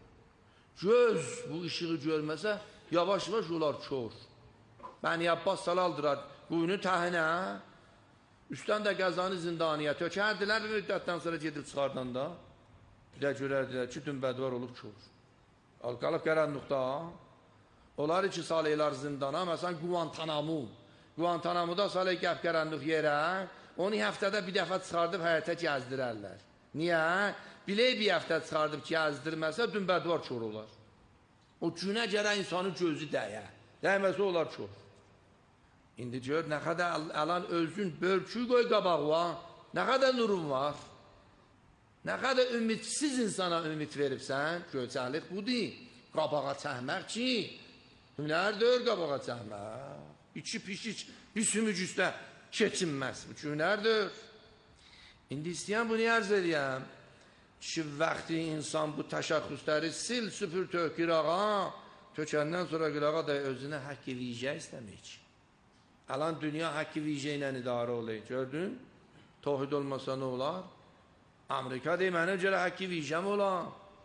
bu ışığı görməsə yavaş-yavaş olar kör. Bəni Abbas salaldırar quyunu təhinə, üstdən də qəzanı zindaniyə tökərdilər bir müddətdən sonra gedib çıxardanda. Bir də görərdilər ki, dümbədvar olub kör. Qalıb qaranlıqda. Onlar iki salıylar zindana, məsələn Guantanamuda salı gəp qaranlıq yerə, onu həftədə bir dəfə çıxardıb həyətə gəzdirərlər. Niyə? Bilək bir həftə çıxardıb gəzdirməsə dümbədvar kör olar. O günə gərək insanın gözü dəyə. Dəyməsə olar kör. İndi gör, nə qədər əlan özün bölkü qoy qabağa, nə qədər nurun var, nə qədər ümidsiz insana ümid veribsən, göçəlik budur, qabağa çəhmək ki, hünərdir qabağa çəhmək, içi pişik, bir sümük üstə keçinməz, bu hünərdir. İndi istəyən bunu ərz edəyəm, ki, vaxtı insan bu təşəxxüsləri sil, süpür, tök, qırağa, tökəndən sonra qırağa da özünə həkk vicə istəmək ki. Alan dünya haqqı vicə ilə idarə olayı, gördün? Tohid olmasa nə olar? Amerika deyil, mənə görə haqqı vicəm olar.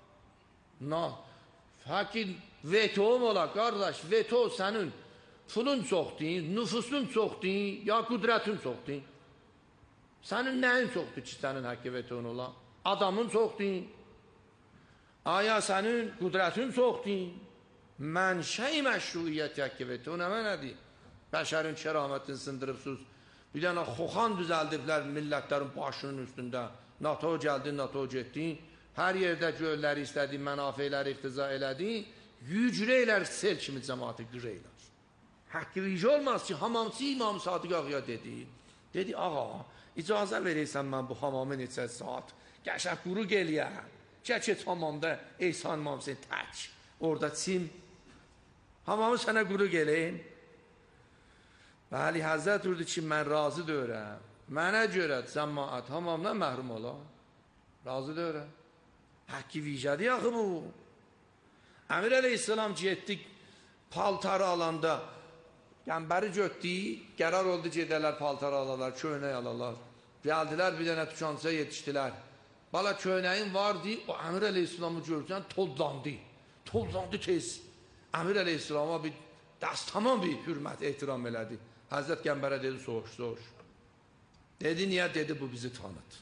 Haqqı vetom olar, qardaş, veto sənin pulun çoxdur, nüfusun çoxdur, ya qüdrətin çoxdur. Sənin nəyin çoxdur ki, sənin haqqı veton olar? Adamın çoxdur. Aya sənin qüdrətin çoxdur. Mənşəy məşruiyyət haqqı veton nə mənədir? Bəşərin kəramətini sındırıbsınız. Bir dənə xoxan düzəldiblər millətlərin başının üstündə. NATO gəldi, NATO getdi. Hər yerdə gölləri istədi, mənafeyləri iqtiza elədi. Yücrəylər sel kimi cəmatı qürəylər. Haqqı vicə olmaz ki, hamamçı İmam Sadiq ağaya dedi. Dedi, ağa, icazə verəysən mən bu hamamı neçə saat qəşəng quruq eləyəm. Gəç hamamda Eysan İmam Hüseyin tək. Orada çim, Hamamı sənə quru gelin. Bəli, Həzrət buyurdu ki, mən razı deyirəm. Mənə görə cəmaət hamamdan məhrum ola. Razı deyirəm. Haqqi vicədi axı bu. Əmir əleyhissalam ki, etdik paltarı alanda, qəmbəri götdü, qərar oldu gedələr paltarı alalar, köynək alalar. Gəldilər bir dənə tükançıya yetişdilər. Bala köynəyin vardı, o Əmir əleyhissalamı görürsən tozlandı. Tozlandı tez. Əmir əleyhissalama bir dəstəman bir hürmət, ehtiram elədi. Həzrət Qəmbərə dedi, soğuş. Dedi, niyə? Dedi, bu bizi tanıdı.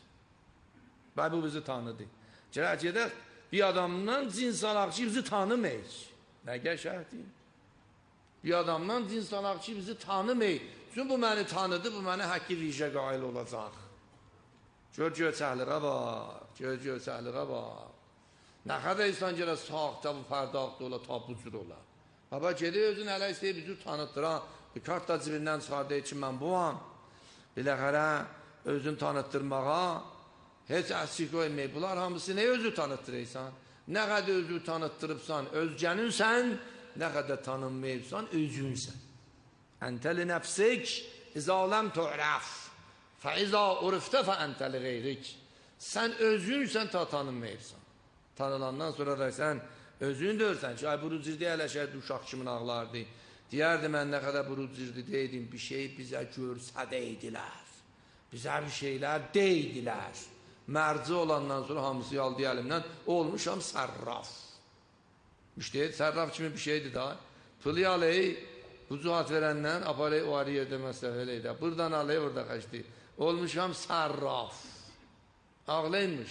Və bu bizi tanıdı. Gedək, bir adamdan cins alaq ki, bizi tanımayız. Nə qəşəhdir? Bir adamdan cins alaq ki, bizi tanımayız. Çünki bu məni tanıdı, bu məni haqqi vicə qail olacaq. Gör-göçəkliğə bax, gör-göçəkliğə bax. Nə qədər insan gələ sağda, bu pərdaqda ola, ta bu cür ola. Baba gedir, özün ələ istəyib, bizi tanıtdıran, bir kart da cibindən çıxardı ki, mən buam. Biləxərə, özün tanıtdırmağa, heç əsik qoymayıb. Bunlar hamısı nə özü tanıtdırırsan? Nə qədər özü tanıtdırıbsan, özgəninsən, nə qədər tanınmayıbsan, özünsən. Əntəli nəfsik, izə ləm tu'raf, fəizə urifdə fə əntəli qeyrik. Sən özünsən, ta tanınmayıbsan. Tanılandan sonra da sən özün deyirsən ki, ay burucirdi ələşərdi, uşaq kimin ağlardı. Deyərdi, mən nə qədər burucirdi deydim, bir şey bizə görsə deydilər. Bizə bir şeylər deydilər. Mərci olandan sonra hamısı yaldı əlimdən, olmuşam sərraf. İşte sərraf kimi bir şeydi da. Pılı aley, bu cuhat verəndən, aparey o arı yerdə məsəf eləydə. Buradan aley, orada qaçdı. Olmuşam sərraf. Ağlaymış.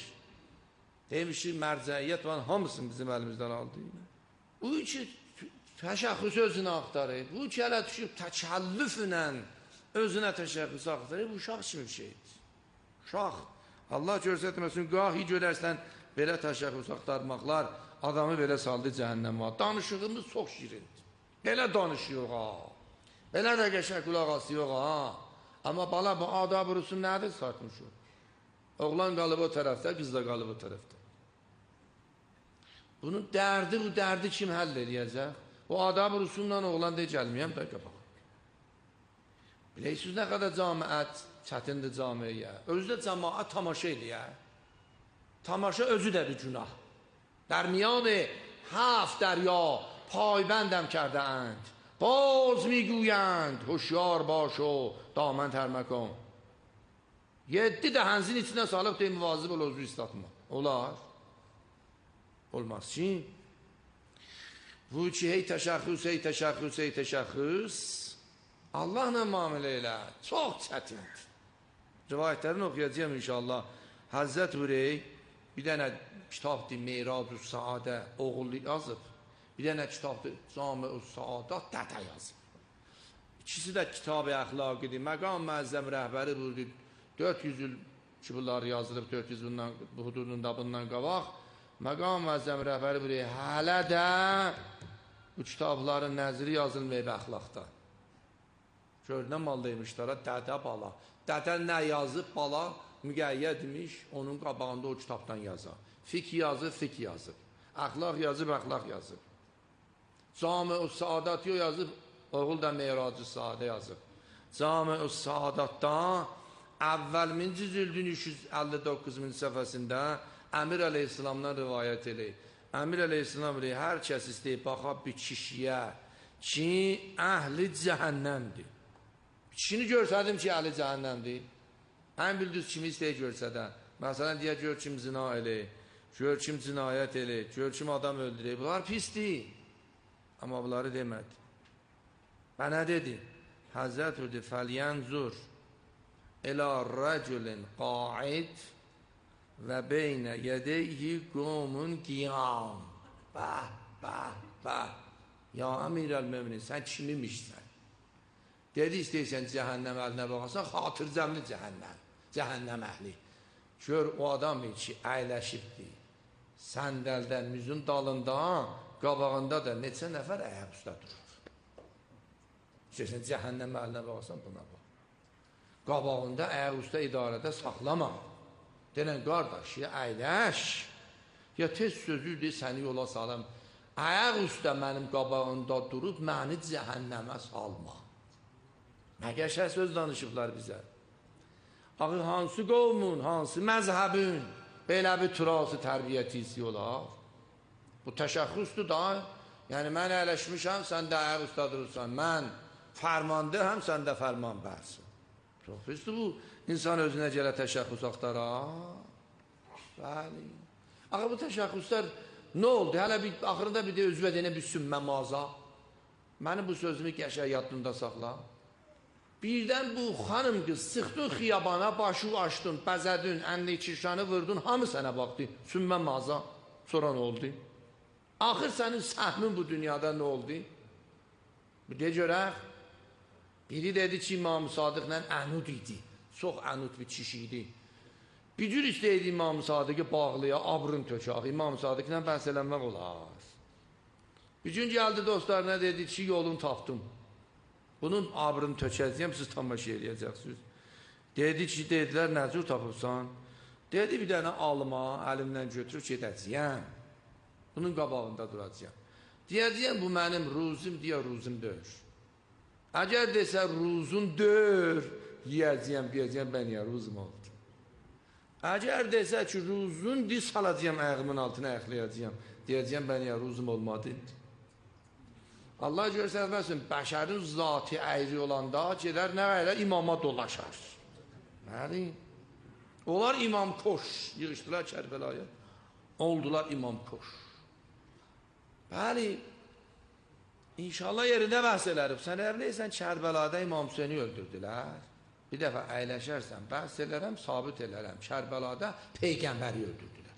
Demiş ki, mərcəiyyət var, hamısını bizim əlimizdən aldı. Bu ki, təşəxüs özünə axtarır. Bu ki, hələ düşüb təkəllüflə özünə təşəxüs axtarır. Bu uşaq kimi bir şeydir. Uşaq. Allah görsətməsin, qahi görərsən, belə təşəxüs axtarmaqlar adamı belə saldı cəhənnəmə. Danışığımız çox şirindir. Belə danışıyor, ha. Belə də qəşək qulaq asıyor, ha. Amma bala, bu adab rusun nədir satmışıyor? Oğlan qalıb o tərəfdə, qız da qalıb o tərəfdə. Bunun dərdi, bu dərdi kim həll edəcək? O adab rusunla oğlan deyə gəlməyəm də qabağa. Bilirsiniz nə qədər camiət çətindir camiyə. Özü də cəmaət tamaşa eləyər. Tamaşa özü də bir günah. در میان 7 دریا پایبندم کرده اند باز میگویند هوشیار باش و دامن تر مکن 7 dəhənzin içinə salıb deyim müvazib ol özü istatma. Olar. Olmaz ki. Bu ki hey təşəxüs Allahla müamilə elə. Çox çətindir. Rivayətlərini oxuyacağım inşallah. Həzrət Hürey bir dənə kitabdır Meyrac-ı Saadə oğullu yazıb. Bir dənə kitabdır Cami-ı Saadat dədə yazıb. İkisi də kitab-ı əxlaqidir. Məqam müəzzəm rəhbəri buyurdu. 400 il ki bunlar yazılıb 400 bu hududunda bundan qabaq. Məqam müəzzəm rəhbəri buyurdu. Hələ də bu kitabların nəzri yazılmayıb əxlaqda. Görünən maldaymışlara dədə bala. Dədə nə yazıb bala müqəyyədmiş, onun qabağında o kitabdan yazır. Fiqh yazıb, fiqh yazıb. Əxlaq yazıb, əxlaq yazıb. Cami-ı Saadat yazıb, oğul da Meyrac-ı Saadə yazıb. Cami-ı Saadatda əvvəlminci cildin 359-cu səfəsində Əmir əleyhissalamdan rivayət eləyir. Əmir əleyhissalam deyir, hər kəs istəyib baxa bir kişiyə ki, əhli cəhənnəmdir. Kişini görsədim ki, əhli cəhənnəmdir. Ən bildiniz kimi istəyir görsədən. Məsələn, deyək, gör kim zina eləyir, gör kim cinayət eləyir, gör kim adam öldürür. Bunlar pisdir. Amma bunları demədi. Və nə dedi? Həzrət ödü fəlyənzur ilə rəculin qaid və beynə yədeyhi qomun qiyam. Bəh, bəh, bəh. Ya əmir əl-müminin, sən kimimişsən? Dedi, istəyirsən cəhənnəm əlinə baxarsan, xatırcəmli cəhənnəm, cəhənnəm əhli. Gör, o adam ki, əyləşibdir. Səndəldən, müzün dalında, qabağında da neçə nəfər əyək üstə durur. İstəyirsən cəhənnəm əlinə baxarsan, buna bax. Qabağında əyək üstə idarədə saxlama. Denən, qardaş, ya əyləş, ya tez sözüdür, səni yola salım, ayaq üstə mənim qabağında durub məni cəhənnəmə salma. Nə qəşəng söz danışıblar bizə. Axı hansı qovmun, hansı məzhəbin belə bir turası tərbiyyəti olar? Bu təşəxxüsdür da. Yəni mən əyləşmişəm, sən də ayaq üstə durursan. Mən fərmandəhəm, sən də fərmanbərsin. Çox pisdir bu. İnsan özünə gələ təşəxxüs axtarar. Bəli. Axı bu təşəxxüslər nə oldu? Hələ axırında bir də özvə deyənə bir sümmə maza. Mənim bu sözümü qəşəng yadında saxla. Birdən bu xanım qız sıxdın xiyabana, başı açdın, bəzədin, əlini kirşanı vurdun, hamı sənə baxdı. Sümmə maza. Sonra nə oldu? Axır sənin səhmin bu dünyada nə oldu? Bir də görək. Biri dedi ki, İmam Sadıqla ənud idi. Çox ənud bir kişi idi. Bir cür istəyirdi İmam Sadıqı bağlıya, abrın tökək. İmam Sadıqla bəhs eləmək olar. Bir gün gəldi dostlarına, dedi ki, yolunu tapdım. Bunun abrını tökəcəyəm, siz tamaşa eləyəcəksiniz. Dedi ki, dedilər, nə cür tapıbsan? Dedi, bir dənə alma, əlimdən götürüb gedəcəyəm. Bunun qabağında duracağım. Deyəcəyəm, bu mənim ruzum, deyə ruzum döyür. Əgər desə, ruzun döyür, yiyəcəyəm, ben ya ruzum oldu. Əgər desə ki, ruzun diz salacağım, ayağımın altına ayaqlayacağım, deyəcəyəm, ben ya ruzum olmadı. Allah görsənməsin, bəşərin zatı əyri olanda, gedər nə elə imama dolaşar. Bəli. Onlar imam koş, yığışdılar Kərbəlaya. Oldular imam koş. Bəli. İnşallah yerində bəhs elərib. Sən evliysən, Kərbəlada İmam Hüseyni öldürdülər. Bir dəfə əyləşərsən, bəhs elərəm, sabit elərəm. Kərbəlada Peyğəmbəri öldürdülər.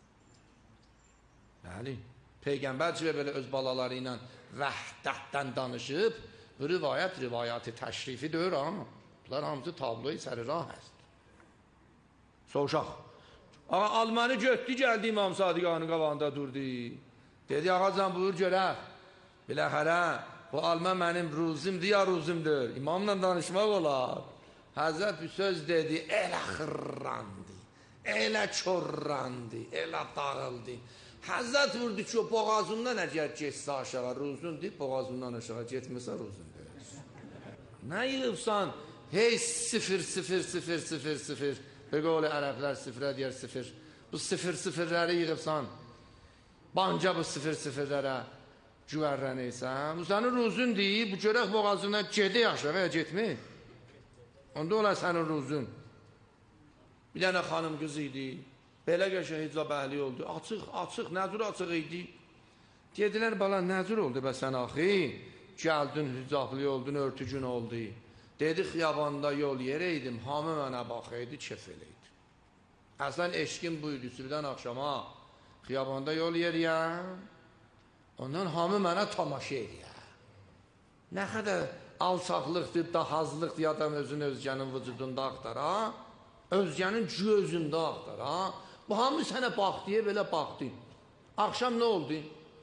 Bəli. Peyğəmbər ki, belə öz balaları ilə vəhdətdən danışıb, bu rivayət-i təşrifi deyir, ama bunlar hamısı tabloyu səri rah həst. Soğuşaq. Ağa, almanı götdü, gəldi İmam Sadiq ağanın qabağında durdu. Dedi, ağacan buyur görək. Biləxərə, bu alma mənim ruzimdir ya ruzimdir. İmamla danışmaq olar. Həzrət bir söz dedi, elə xırrandı, elə çorrandı, elə dağıldı. Həzrət vurdu ki, o boğazından əgər geçsə aşağı ruzundur, boğazından aşağı getməsə ruzundur. Nə yığıbsan? Hey, 0-0-0-0-0. Və qovlu ərəblər sıfırə deyər 0. Bu 0-0-ləri yığıbsan, banca bu 0-0-lərə güvərrənəysən. Bu sənin ruzun deyib, bu görək boğazından gedə aşağı və getmə. Onda olar sənin ruzun. Bir dənə xanım qız idi. Belə qəşəng hicab əhli oldu. Açıq, nəzür açıq idi. Dedilər, bala, nəzür oldu bə sən axı? Gəldin, hicablı oldun, örtücün oldu. Dedi, xiyabanda yol yerəydim, hamı mənə baxaydı, kef eləydi. Əslən, eşqim buydu, sübdən axşama, xiyabanda yol yeriyəm, ondan hamı mənə tamaşa eləyər. Nə qədər alçaqlıqdır, dahazlıqdır, adam özgənin vücudunda axtar, ha? Özgənin gözündə axtar, ha? Bu hamı sənə baxdıya belə baxdı. Axşam nə oldu?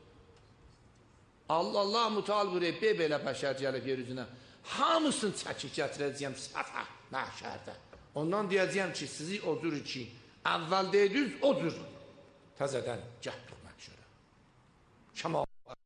Allah müteal buyuruyor, belə bəşər gəlib yer üzünə. Hamısını çəkib gətirəcəyəm səfə məhşərdə. Ondan deyəcəyəm ki, sizi odur ki, əvvəl deydiniz, odur. Təzədən gətdir məhşərə. Kəmal.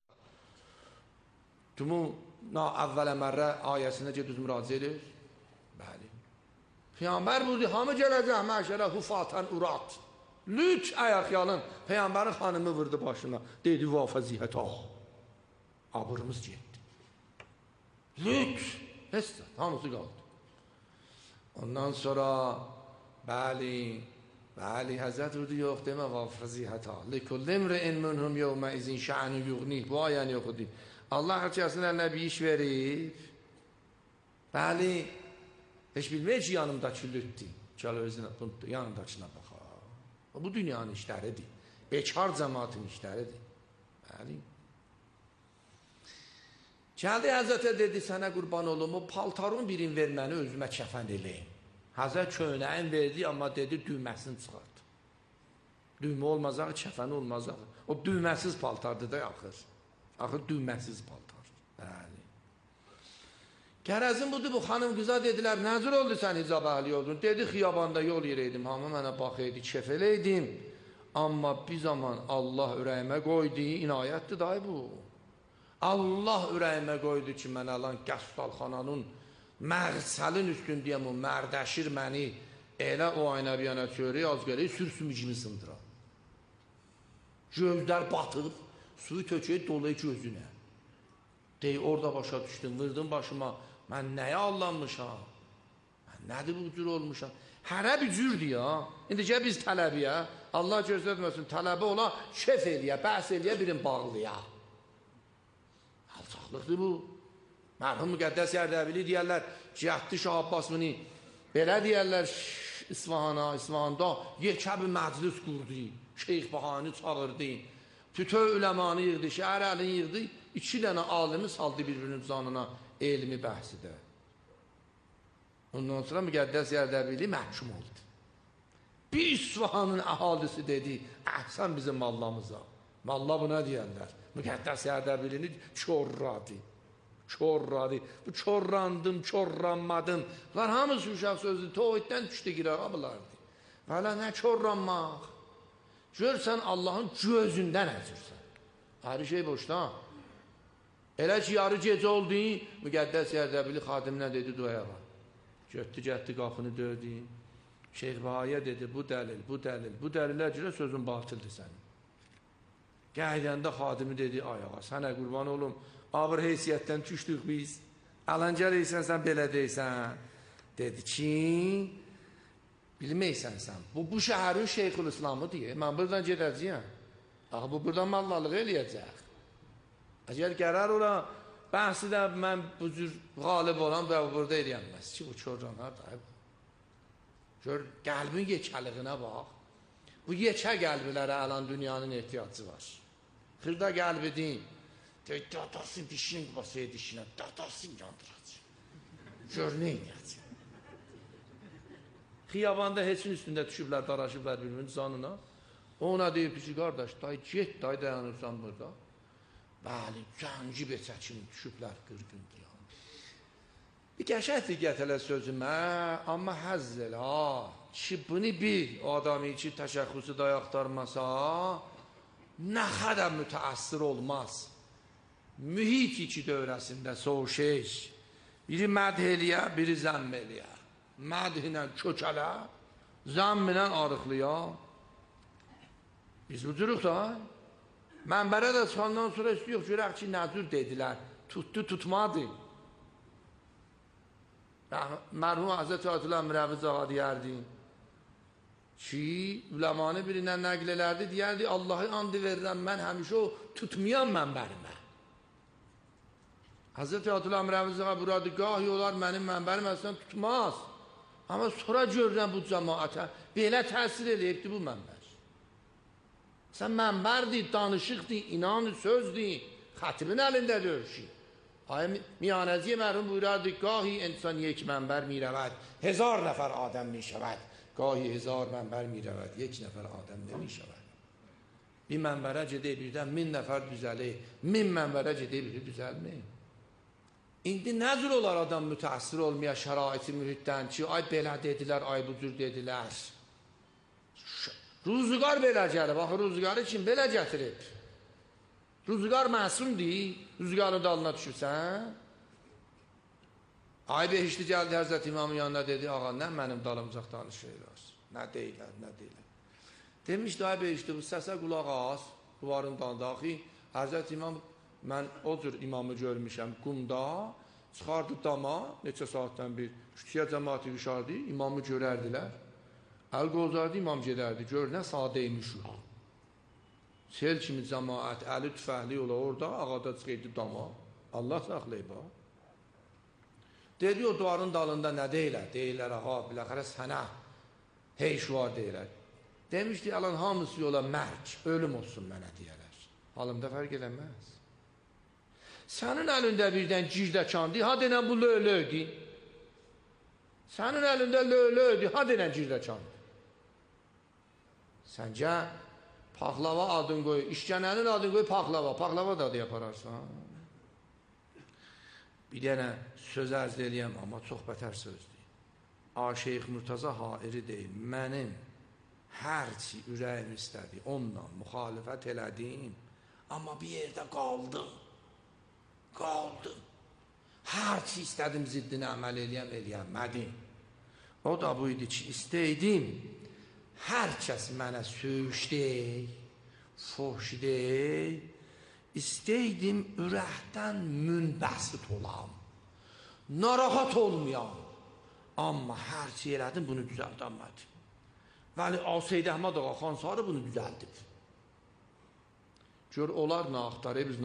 Tumu əvvələ mərrə ayəsində gediniz müraciə edir. Bəli. Peyğəmbər buyurdu, hamı gələcək məhşərə hufatan urat. Lüt ayaq yalın. Peyğəmbərin xanımı vurdu başına. Dedi, vafəzihət ah. Abırımız getdi. Lüt. Hesdə, hamısı qaldı. Ondan sonra, bəli, Həzrət vurdu, yox demə, vafəzihət ah. Likullimri'in minhum yevmə izin şə'nu yuğnih. Bu ayəni yoxudu. Allah herkesinin eline bir iş verip, bəli, heç bilməyək ki, yanımdakı lütdür. Gəl özünə bundur, yanımdakına baxar. Bu dünyanın işləridir. Bekar cəmatın işləridir. Bəli. Gəldi Həzrətə dedi, sənə qurban olum, o paltarın birini verməni özümə kəfən eləyim. Həzrət köynəyin verdi, amma dedi, düyməsini çıxart. Düymə olmazaq, kəfəni olmazaq. O düyməsiz paltardır da axır. Axır düyməsiz paltar. Bəli. Qərəzin budur, bu xanım qıza dedilər, nəzir oldu sən hicab əhli oldun? Dedi, xiyabanda yol yerəydim, hamı mənə baxıydı, kef eləydim. Amma bir zaman Allah ürəyimə qoydu, inayətdir dayı bu. Allah ürəyimə qoydu ki, mən alan qəstalxananın məğsəlin üstündəyəm, o mərdəşir məni elə o aynə bir yana çörək az gələk, sürsümücümü sındıra. Gözlər batıb, suyu tökək dolayı gözünə. Dey, orada başa düşdüm, vırdım başıma, mən nəyə allanmışam? Mən nədir bu cür olmuşam? Hərə bir cürdür ya. İndi gəl biz tələbiyə, Allah gözlətməsin, tələbə ola, şef eləyə, bəhs eləyə, birin bağlıya. Alçaqlıqdır bu. Mərhum Müqəddəs Ərdəbili deyərlər, Cihətli Şah Abbasmini, belə deyərlər İsfahanda yekə bir məclis qurdu, Şeyx Bahani çağırdı, bütün üləmanı yığdı, şəhər əlini yığdı, 2 dənə alimi saldı bir-birinin canına elmi bəhsidə. Ondan sonra Müqəddəs Ərdəbili məhkum oldu. Bir İsfahanın əhalisi dedi, əhsən bizim mallamıza. Malla buna deyərlər. Müqəddəs Ərdəbilini çorradı. Çorradı. Bu çorrandım, çorranmadım. Bunlar hamısı uşaq sözü, tohiddən düşdü qırağa bulardı. Vələ nə çorranmaq? Görsən Allahın gözündən əzirsən. Hər şey boşdan. Elə ki, yarı gecə oldu, Müqəddəs Ərdəbili xadiminə dedi, duaya var. Götdü, qapını döydü. Şeyx Bahaya dedi, bu dəlil, bu dəlil, bu dəlillər görə sözün batıldır sənin. Gəydəndə xadimi dedi, ayağa, sənə qurban olum, ağır heysiyyətdən düşdük biz. Ələncə deysən, sən belə deysən. Dedi ki, bilməysən sən, bu şəhərin Şeyxül İslamı deyir, mən buradan gedəcəyəm. Axı, bu buradan mallalıq eləyəcək. Əgər qərar ola, bəhsi də mən bu cür qalib olan və burada eləyənməz ki, bu çorranar da. Gör, qəlbin yekəliyinə bax. Bu yekə qəlbilərə əlan dünyanın ehtiyacı var. Xırda qəlbi deyin, dadasın dişini basaya dişinə, dadasın yandıracaq. Gör, nə eləyəcək? Xiyabanda heçin üstündə düşüblər, daraşıblər birbirinin canına. Ona deyib ki, qardaş, day get, day dayanırsan burada. Bəli, gənci beçə kimi düşüblər qırqın diyan. Bir qəşəkdir gətələ sözümə, amma həzz elə, ki, bunu bil, o adamı ki, təşəxxüsü dayaqdarmasa, nə qədər mütəəssir olmaz. Mühit iki dövrəsində soğuşeş, biri mədh eləyə, biri zəmm eləyə. Mədh ilə kökələ, zəmm ilə arıqlıya. Biz bu cürük da, mənbərə də çıxandan sonra istiyox görək ki, nəzür dedilər, tutdu, tutmadı. Mərhum Həzrət Ayətullah Əmrəviz ağa deyərdi ki, üləmanı birindən nəql elərdi, deyərdi, Allahı andı verirəm, mən həmişə o tutmayan mənbərimə. Həzrət Ayətullah Əmrəviz ağa buradı, qahi olar mənim mənbərim əslən tutmaz. Amma sonra görürəm bu cəmaətə, belə təsir eləyibdi bu mənbər. Sən mənbərdir, danışıqdır, inanır, sözdür, xətibin əlində dörüşür. Miyanəziyə mərhum buyurardı, qahi insan یک mənbər mirəvəd, 1000 nəfər adəm mi şəvəd, qahi 1000 mənbər mirəvəd, 1 nəfər adəm nemi şəvəd. Bir mənbərə gedək birdən 1000 nəfər düzəlir, 1000 mənbərə gedək biri düzəlmir. İndi nəzir olar adam mütəəssir olmaya şəraiti mühitdən ki, ay belə dedilər, ay bu cür dedilər. Ruzuqar belə gəlib, axı ruzuqarı kim belə gətirib? Ruzuqar məsumdir, ruzuqarın dalına düşürsən. Ay Behişli gəldi Həzrət İmamın yanına dedi, ağa nə mənim dalımcaq danışırlar, nə deyilər, nə deyilər. Demişdi, ay Behişli, bu səsə qulaq az, duvarın dalında, axı Həzrət İmam, mən o cür imamı görmüşəm, qumda, çıxardı dama, neçə saatdən bir, küçüyə cəmaati yuşardı, imamı görərdilər. Əl qozardı, imam gedərdi, gör nə sadəymiş o. Sel kimi cəmaət, əli tüfəhli ola orada, ağada çıxıydı dama. Allah saxlayıb ha. Dedi, o duvarın dalında nə deyilər? Deyilər, ağa, biləxərə sənə heyş var deyilər. Demişdi, alan hamısı yola mərk, ölüm olsun mənə deyərlər. Halımda fərq eləməz. Sənin əlində birdən girdəkandı, ha denən bu löylöydü. Sənin əlində löylöydü, ha denən girdəkandı. Səncə, paxlava adın qoy, işgənənin adın qoy paxlava, paxlava da yapararsan. Bir dənə söz ərz eləyəm, amma çox bətər sözdür. Şeyx Mürtəza Hairi deyil, mənim hərçi ürəyim istədi, onunla müxalifət elədim, amma bir yerdə qaldım. Hərçi istədim ziddinə əməl eləyəmədim. O da buydu ki, istəydim, hər kəs mənə söyüşdey, foşdey, istəydim ürəkdən münbəsit olam, narahat olmayam. Amma hərçi elədim, bunu düzəldəmədim. Vəli Aseyid Əhməd Ağa Xansarı bunu düzəldib. Gör, onlar nə axtarıb, biz